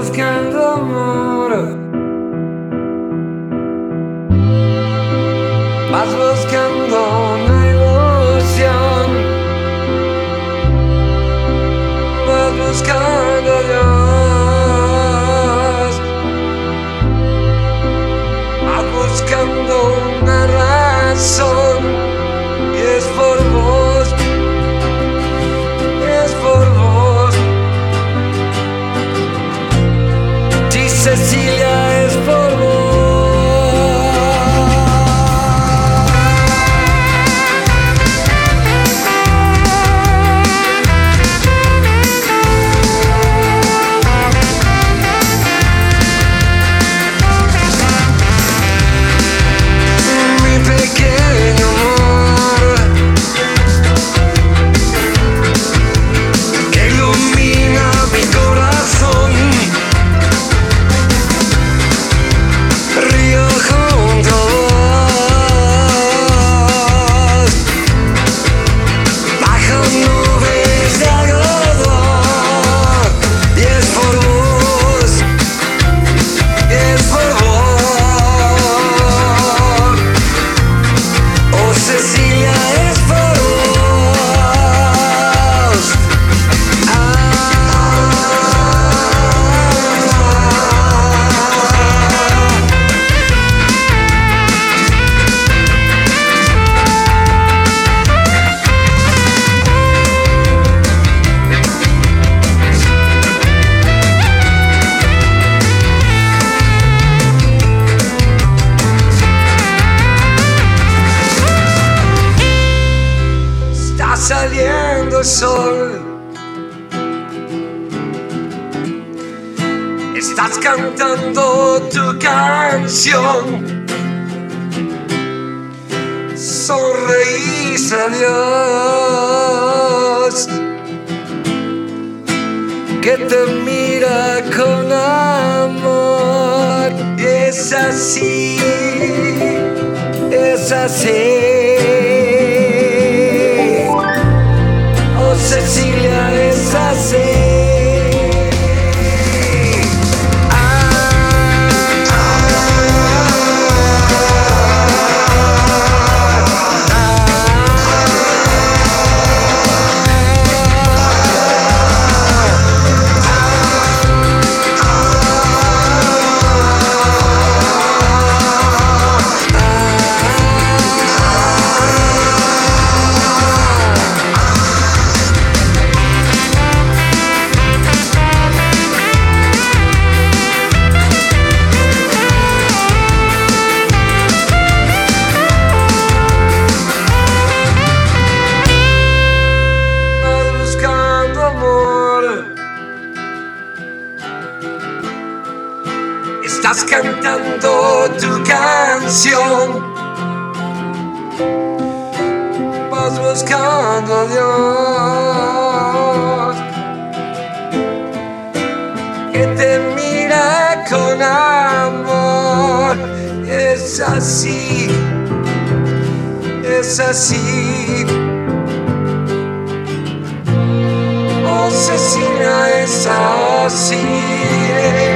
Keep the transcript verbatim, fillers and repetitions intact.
buscando amor, vas buscando una ilusión, vas buscando a Dios, vas buscando una razón, y es por vos, es por vos. Cecilia, es por vos. Mi pequeño amor, que ilumina mi corazón. Río junto a vos, bajo nubes de algodón, y es por vos, y es por vos. Oh Cecilia, es por vos. Ah. Está saliendo el sol, estás cantando tu canción, sonreís a Dios, que te mira con amor, y es así, es así. Cecilia, es así. Estás cantando tu canción, vas buscando a Dios, que te mira con amor. Es así, es así. Oh Cecilia, es así.